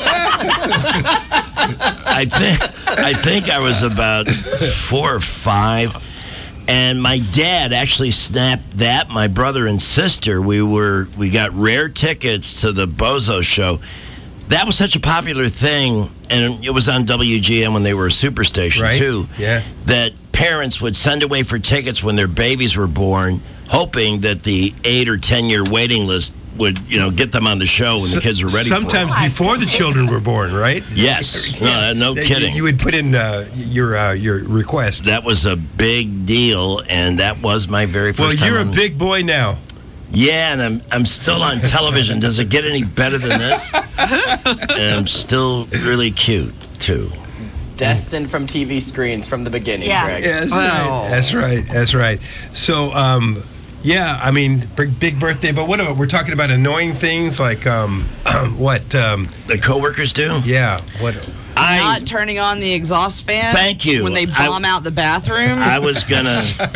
I think I was about 4 or 5, and my dad actually snapped that. My brother and sister, we got rare tickets to the Bozo Show. That was such a popular thing, and it was on WGN when they were a superstation too. Yeah. That parents would send away for tickets when their babies were born, hoping that the 8 or 10 year waiting list would, get them on the show when the kids were ready for it. Sometimes before the children were born, right? Yes. No kidding. You would put in your request. That was a big deal, and that was my very first time. Well, you're a big boy now. Yeah, and I'm still on television. Does it get any better than this? And I'm still really cute, too. Destined from TV screens from the beginning, Greg. Yeah, that's right. So, yeah, I mean, big birthday, but what about, we're talking about annoying things like, what? The coworkers do? Yeah, what? Not turning on the exhaust fan. Thank you. When they bomb out the bathroom. I was gonna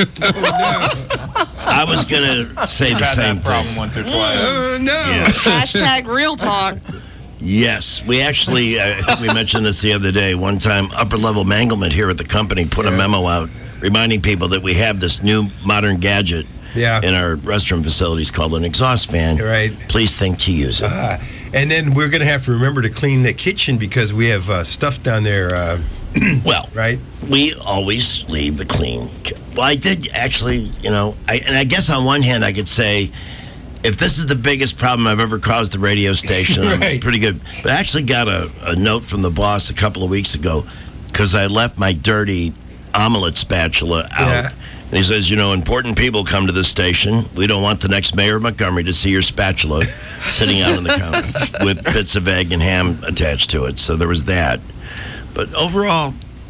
say the same problem thing. once or twice. No. Yeah. Hashtag real talk. Yes, we actually, I think we mentioned this the other day. One time, upper level manglement here at the company put a memo out reminding people that we have this new modern gadget in our restroom facilities called an exhaust fan. Right. Please think to use it. And then we're going to have to remember to clean the kitchen because we have stuff down there. Well, right? We always leave the clean. Well, I did actually, I guess on one hand I could say, if this is the biggest problem I've ever caused the radio station, I'm pretty good. But I actually got a note from the boss a couple of weeks ago because I left my dirty omelet spatula out. Yeah. And he says, important people come to this station. We don't want the next mayor of Montgomery to see your spatula sitting out on the counter with bits of egg and ham attached to it. So there was that. But overall,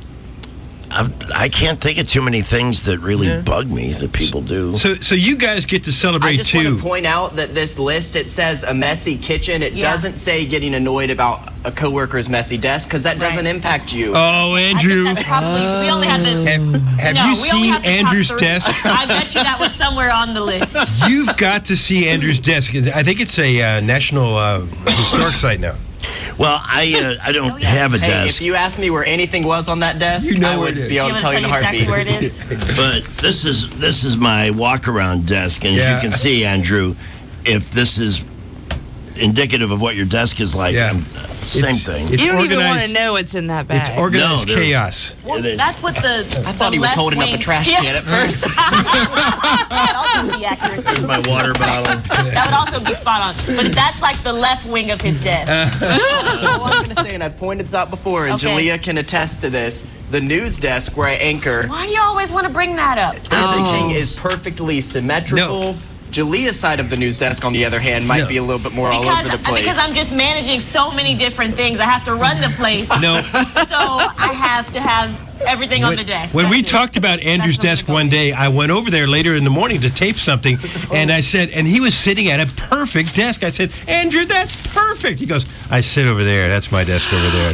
I can't think of too many things that really bug me that people do. So you guys get to celebrate I just too. want to point out that this list, it says a messy kitchen. It doesn't say getting annoyed about a coworker's messy desk because that doesn't impact you. Oh, Andrew. That's probably, we only had the. Have you seen Andrew's desk? I bet you that was somewhere on the list. You've got to see Andrew's desk. I think it's a national historic site now. Well, I don't have a desk. If you asked me where anything was on that desk, I would be able to tell you in a heartbeat. Exactly where it is. But this is my walk-around desk, and as you can see, Andrew, if this is indicative of what your desk is like, same thing. You don't even want to know what's in that bag. It's organized chaos. Well, that's what the. I thought he was holding up a trash can at first. That would also be accurate. There's my water bottle. That would also be spot on. But that's like the left wing of his desk. All I'm going to say, and I've pointed this out before, and Jalea can attest to this, the news desk where I anchor. Why do you always want to bring that up? Everything is perfectly symmetrical. Jalea's side of the news desk, on the other hand, might be a little bit more all over the place. Because I'm just managing so many different things. I have to run the place. No. So I have to have everything on the desk. When we talked about Andrew's desk one day, I went over there later in the morning to tape something, and I said, and he was sitting at a perfect desk. I said, Andrew, that's perfect. He goes, I sit over there. That's my desk over there.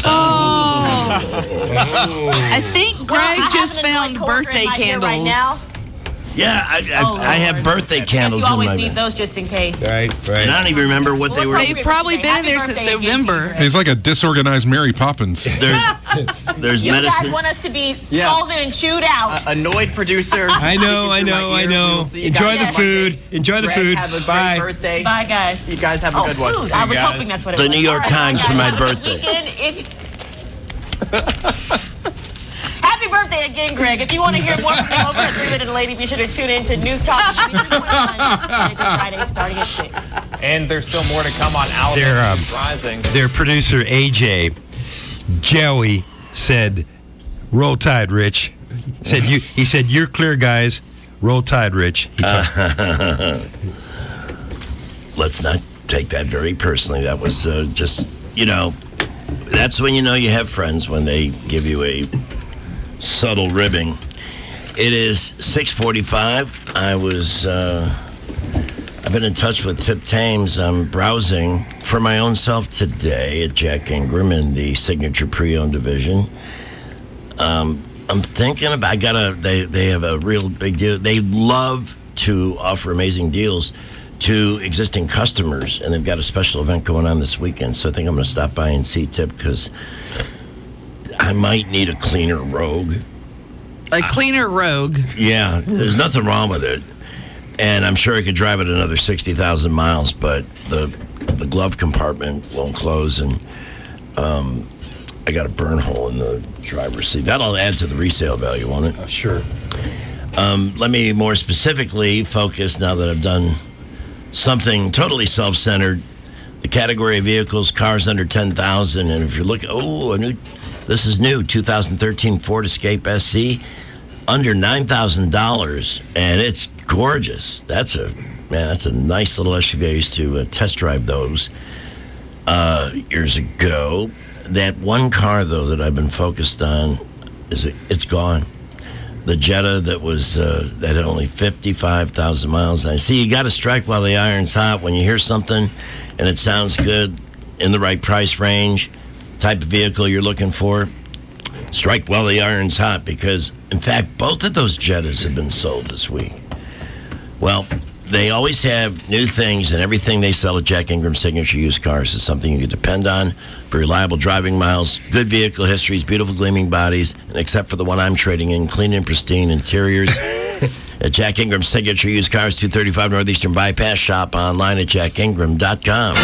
I think Greg just found birthday candles. Right now. Yeah, I have birthday candles you in always my need bag. those just in case. Right. And I don't even remember what they were. They've probably been in there since November. He's like a disorganized Mary Poppins. There's You medicine. guys want us to be scalded and chewed out. Annoyed producer. I know. Enjoy the food. Enjoy the food. Have a great Bye. birthday. Bye, guys. You guys have a good one. Food. I was hoping that's what it The was. New York Times for my birthday. Happy birthday again, Greg. If you want to hear more from him over at 3 Minute Lady, be sure to tune in to News Talk 92.1 Friday starting at 6. And there's still more to come on Alabama Rising. Their producer, AJ, Joey, said, roll tide, Rich. He said, you're clear, guys. Roll tide, Rich. Let's not take that very personally. That was just, that's when you know you have friends, when they give you a subtle ribbing. It is 6:45. I've been in touch with Tip Thames. I'm browsing for my own self today at Jack Ingram in the Signature Pre-Owned division. I'm thinking about, they have a real big deal. They love to offer amazing deals to existing customers, and they've got a special event going on this weekend. So I think I'm going to stop by and see Tip, because I might need a cleaner Rogue. A cleaner Rogue. Yeah, there's nothing wrong with it. And I'm sure I could drive it another 60,000 miles, but the glove compartment won't close, and I got a burn hole in the driver's seat. That'll add to the resale value, won't it? Sure. Let me more specifically focus, now that I've done something totally self-centered, the category of vehicles, cars under 10,000. And if you're looking, this is new, 2013 Ford Escape SC, under $9,000, and it's gorgeous. That's a nice little SUV. I used to test drive those years ago. That one car, though, that I've been focused on, it's gone. The Jetta that had only 55,000 miles. I see you got to strike while the iron's hot. When you hear something and it sounds good, in the right price range, type of vehicle you're looking for, strike while the iron's hot, because, in fact, both of those Jettas have been sold this week. Well, they always have new things, and everything they sell at Jack Ingram Signature Used Cars is something you can depend on for reliable driving miles, good vehicle histories, beautiful gleaming bodies, and except for the one I'm trading in, clean and pristine interiors. At Jack Ingram Signature Used Cars, 235 Northeastern Bypass. Shop online at jackingram.com.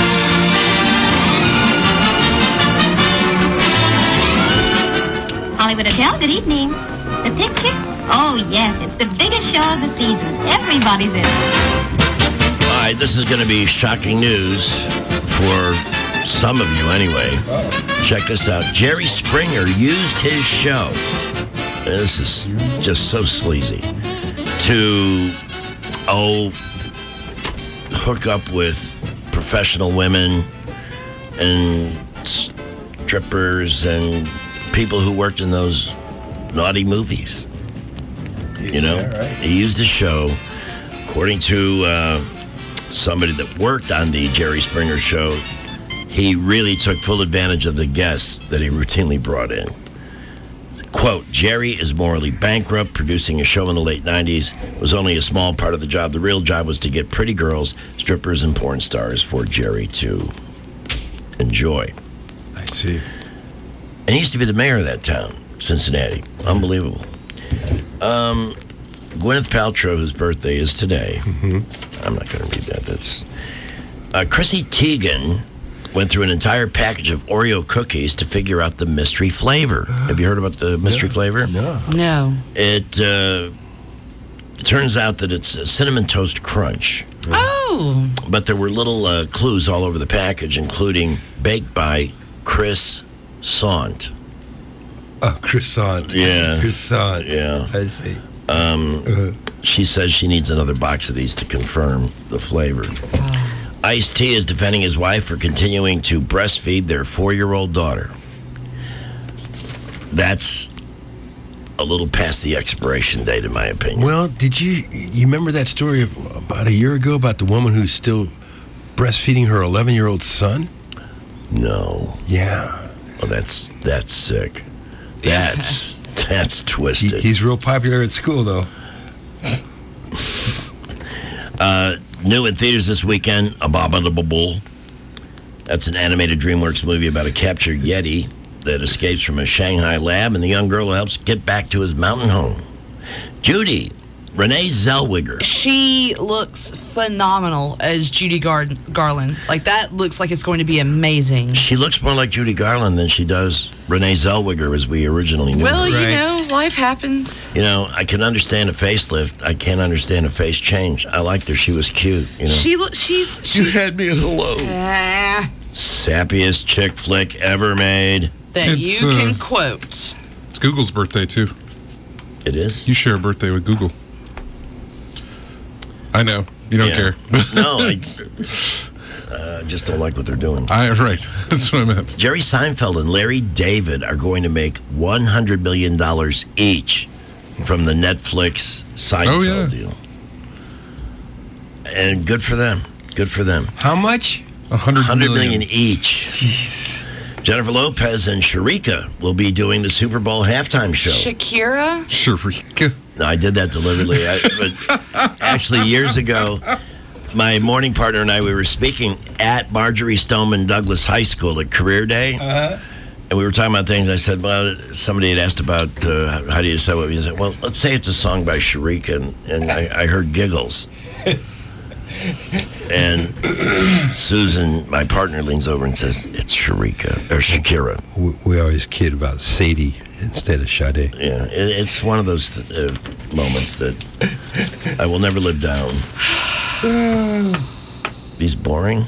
Hollywood Hotel, good evening. The picture? Oh, yes, it's the biggest show of the season. Everybody's in it. All right, this is going to be shocking news for some of you anyway. Check this out. Jerry Springer used his show, this is just so sleazy, to, hook up with professional women and strippers and people who worked in those naughty movies. He used his show, according to somebody that worked on the Jerry Springer show. He really took full advantage of the guests that he routinely brought in. Quote, Jerry is morally bankrupt. Producing a show in the late 90s was only a small part of the job. The real job was to get pretty girls, strippers, and porn stars for Jerry to enjoy. I see. And he used to be the mayor of that town, Cincinnati. Unbelievable. Gwyneth Paltrow, whose birthday is today. I'm not going to read that. That's Chrissy Teigen went through an entire package of Oreo cookies to figure out the mystery flavor. Have you heard about the mystery flavor? No. It turns out that it's a Cinnamon Toast Crunch. Oh. But there were little clues all over the package, including baked by Chris Sant. Oh, croissant. Yeah. Croissant. Yeah. I see. She says she needs another box of these to confirm the flavor. Ice-T is defending his wife for continuing to breastfeed their 4-year-old daughter. That's a little past the expiration date, in my opinion. Well, did you remember that story of about a year ago about the woman who's still breastfeeding her 11-year-old son? No. Yeah. Oh, that's sick. That's twisted. He's real popular at school, though. New in theaters this weekend, Abominable. That's an animated DreamWorks movie about a captured Yeti that escapes from a Shanghai lab, and the young girl who helps get back to his mountain home. Judy, Renee Zellweger. She looks phenomenal as Judy Garland. Like, that looks like it's going to be amazing. She looks more like Judy Garland than she does Renee Zellweger as we originally knew Well, her. you know, life happens. You know, I can understand a facelift. I can't understand a face change. I liked her. She was cute. You know, she's You had me at hello. Sappiest chick flick ever made. That you can quote. It's Google's birthday, too. It is? You share a birthday with Google. I know. You don't care. No, I just don't like what they're doing. Right. That's what I meant. Jerry Seinfeld and Larry David are going to make $100 million each from the Netflix Seinfeld deal. And good for them. Good for them. How much? $100 million each. Jeez. Jennifer Lopez and Sharika will be doing the Super Bowl halftime show. Shakira? Sharika. No, I did that deliberately. But actually, years ago, my morning partner and I, we were speaking at Marjorie Stoneman Douglas High School at Career Day. And we were talking about things. I said, well, somebody had asked about how do you decide what you said. Well, let's say it's a song by Sharika, and I heard giggles. And Susan, my partner, leans over and says, it's Sharika, or Shakira. We always kid about Sadie instead of Sade. Yeah, it's one of those moments that I will never live down. These boring?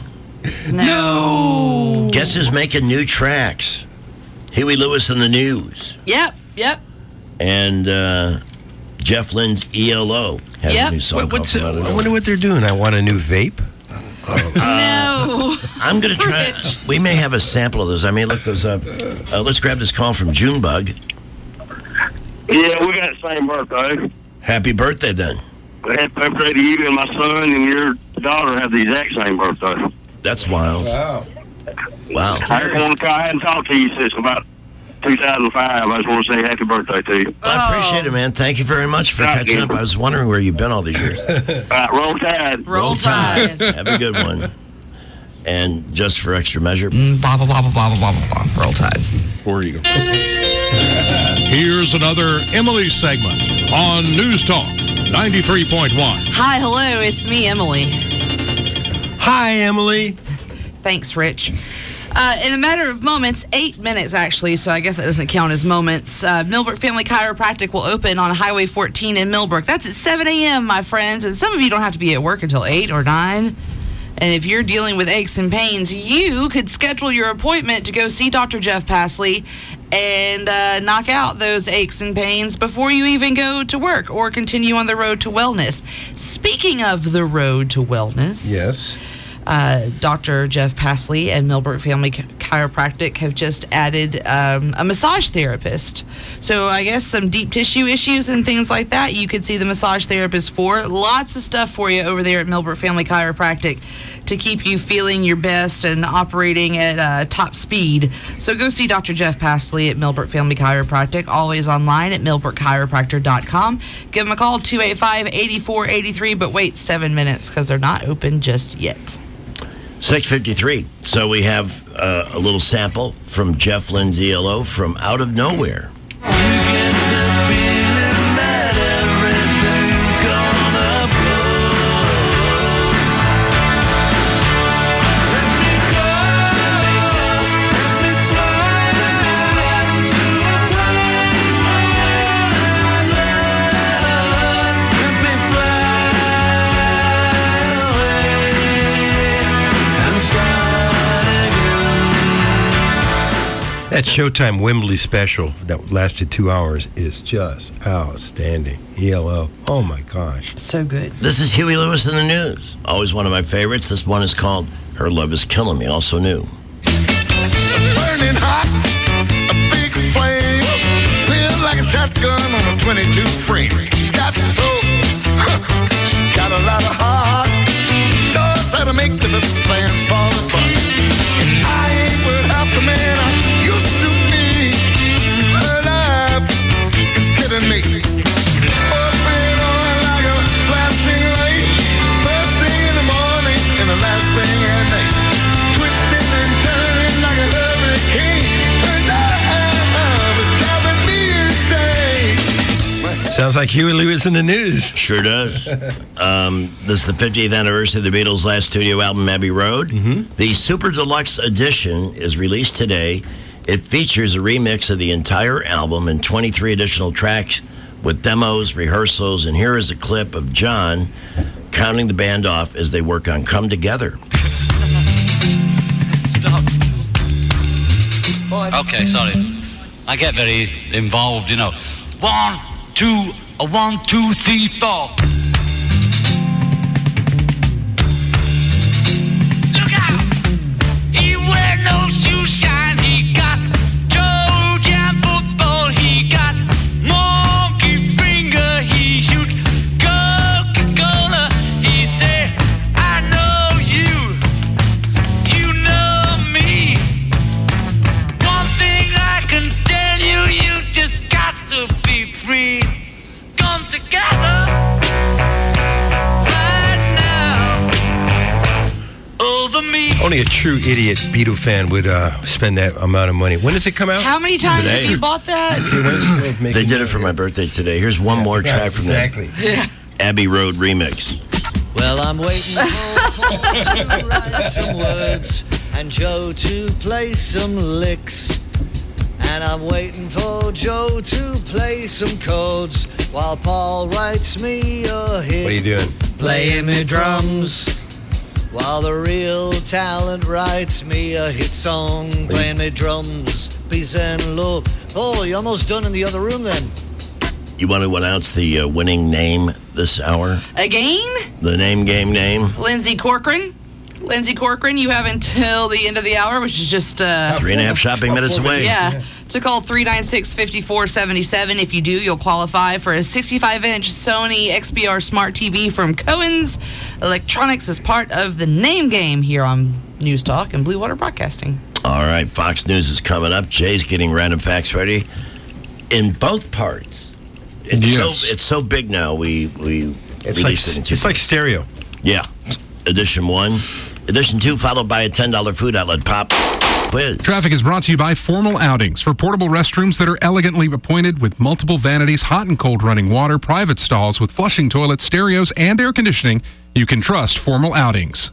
No. Guess who's making new tracks? Huey Lewis and the News. Yep. And Jeff Lynne's ELO has a new song called Come Out of Nowhere. I wonder what they're doing. I want a new vape. No. I'm going to try. We may have a sample of those. I may look those up. Let's grab this call from Junebug. Yeah, we got the same birthday. Happy birthday, then. Happy birthday to you, and my son and your daughter have the exact same birthday. That's wild. Wow. I hadn't talked to you since about 2005. I just want to say happy birthday to you. Well, I appreciate it, man. Thank you very much for catching up. I was wondering where you've been all these years. Roll Tide. Roll Tide. Have a good one. And just for extra measure, blah, blah, blah, blah, blah, blah, blah. Roll Tide. Where you go? Here's another Emily segment on News Talk 93.1. Hi, hello, it's me, Emily. Hi, Emily. Thanks, Rich. In a matter of moments, 8 minutes actually, so I guess that doesn't count as moments, Millbrook Family Chiropractic will open on Highway 14 in Millbrook. That's at 7 a.m., my friends, and some of you don't have to be at work until 8 or 9. And if you're dealing with aches and pains, you could schedule your appointment to go see Dr. Jeff Pasley and knock out those aches and pains before you even go to work or continue on the road to wellness. Speaking of the road to wellness, yes, Dr. Jeff Pasley and Millbrook Family Chiropractic have just added a massage therapist. So I guess some deep tissue issues and things like that, you could see the massage therapist for. Lots of stuff for you over there at Millbrook Family Chiropractic to keep you feeling your best and operating at top speed. So go see Dr. Jeff Pasley at Millbrook Family Chiropractic, always online at millbrookchiropractor.com. Give them a call, 285-8483, but wait 7 minutes because they're not open just yet. 6:53. So we have a little sample from Jeff Lynne's ELO from Out of Nowhere. That Showtime Wembley special that lasted 2 hours is just outstanding. ELO. Oh, my gosh. So good. This is Huey Lewis in the News. Always one of my favorites. This one is called Her Love Is Killing Me, also new. Burning hot, a big flame, feels like a shotgun on a 22 frame. She's got soul, she got a lot of heart, knows how to make the best plans fall apart. And I ain't with half the man I used to be. Her love is killing me. Open on like a flashing light, first thing in the morning and the last thing at night. Twisting and turning like a hurricane. Her love is driving me insane. Sounds like Huey Lewis in the News. Sure does. This is the 50th anniversary of the Beatles' last studio album, Abbey Road. The Super Deluxe Edition is released today. It features a remix of the entire album and 23 additional tracks with demos, rehearsals, and here is a clip of John counting the band off as they work on Come Together. Stop. Okay, sorry. I get very involved, you know. 1, 2, 1, 2, 3, 4. Look out! He wear no shoe shine. He got Trojan football. He got monkey finger. He shoot Coca-Cola. He say, I know you. You know me. One thing I can tell you, you just got to be free. Come together right now over me. Only a true idiot Beatle fan would spend that amount of money. When does it come out? How many times Today. have you bought that? Okay, when is it They did it for my birthday today. Here's one more track from that Abbey Road remix. Well, I'm waiting for Paul to write some words and Joe to play some licks. And I'm waiting for Joe to play some chords while Paul writes me a hit. What are you doing? Playing me drums. While the real talent writes me a hit song. Playing me drums, peace and love. Oh, you're almost done in the other room then. You want to announce the winning name this hour? Again? The name game name? Lindsay Corcoran. Lindsay Corcoran, you have until the end of the hour, which is just 3.5 shopping minutes away. Yeah. To call 396-5477. If you do, you'll qualify for a 65-inch Sony XBR Smart TV from Cohen's Electronics as part of the name game here on News Talk and Blue Water Broadcasting. All right, Fox News is coming up. Jay's getting random facts ready in both parts. It's so big now. We release it in two. It's like stereo. Yeah. Edition 1. Edition 2 followed by a $10 food outlet pop quiz. Traffic is brought to you by Formal Outings for portable restrooms that are elegantly appointed with multiple vanities, hot and cold running water, private stalls with flushing toilets, stereos, and air conditioning. You can trust Formal Outings.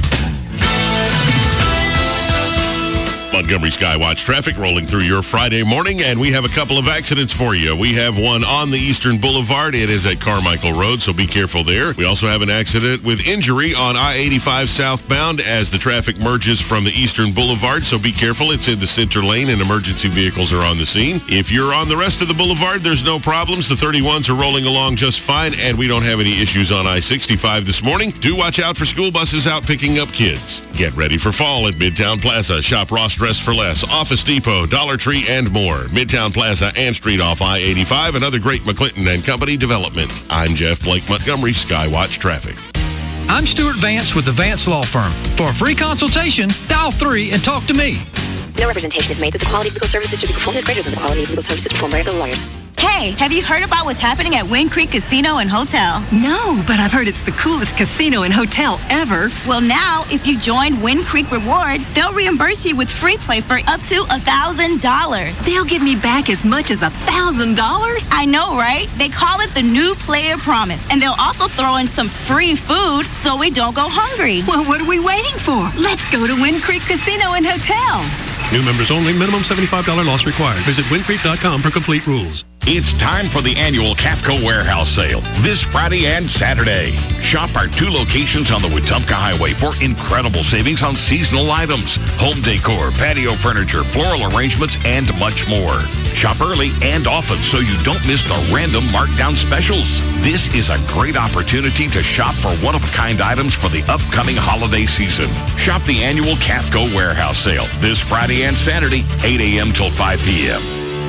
Montgomery Skywatch traffic rolling through your Friday morning, and we have a couple of accidents for you. We have one on the Eastern Boulevard. It is at Carmichael Road, so be careful there. We also have an accident with injury on I-85 southbound as the traffic merges from the Eastern Boulevard, so be careful. It's in the center lane, and emergency vehicles are on the scene. If you're on the rest of the boulevard, there's no problems. The 31s are rolling along just fine, and we don't have any issues on I-65 this morning. Do watch out for school buses out picking up kids. Get ready for fall at Midtown Plaza. Shop Ross Dress for Less, Office Depot, Dollar Tree, and more. Midtown Plaza and Street off I-85, another great McClinton and Company development. I'm Jeff Blake Montgomery, Skywatch Traffic. I'm Stuart Vance with the Vance Law Firm. For a free consultation, dial 3 and talk to me. No representation is made that the quality of legal services to be performed is greater than the quality of legal services performed by other lawyers. Hey, have you heard about what's happening at Wind Creek Casino and Hotel? No, but I've heard it's the coolest casino and hotel ever. Well, now, if you join Wind Creek Rewards, they'll reimburse you with free play for up to $1,000. They'll give me back as much as $1,000? I know, right? They call it the New Player Promise, and they'll also throw in some free food so we don't go hungry. Well, what are we waiting for? Let's go to Wind Creek Casino and Hotel. New members only. Minimum $75 loss required. Visit windcreek.com for complete rules. It's time for the annual CAFCO Warehouse Sale this Friday and Saturday. Shop our 2 locations on the Wetumpka Highway for incredible savings on seasonal items, home decor, patio furniture, floral arrangements, and much more. Shop early and often so you don't miss the random markdown specials. This is a great opportunity to shop for one-of-a-kind items for the upcoming holiday season. Shop the annual CAFCO Warehouse Sale this Friday and Saturday, 8 a.m. till 5 p.m.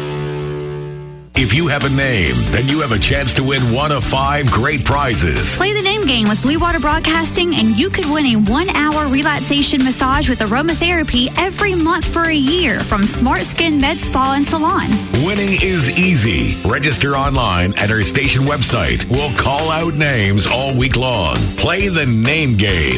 If you have a name, then you have a chance to win one of 5 great prizes. Play the name game with Blue Water Broadcasting, and you could win a 1-hour relaxation massage with aromatherapy every month for a year from Smart Skin Med Spa and Salon. Winning is easy. Register online at our station website. We'll call out names all week long. Play the name game.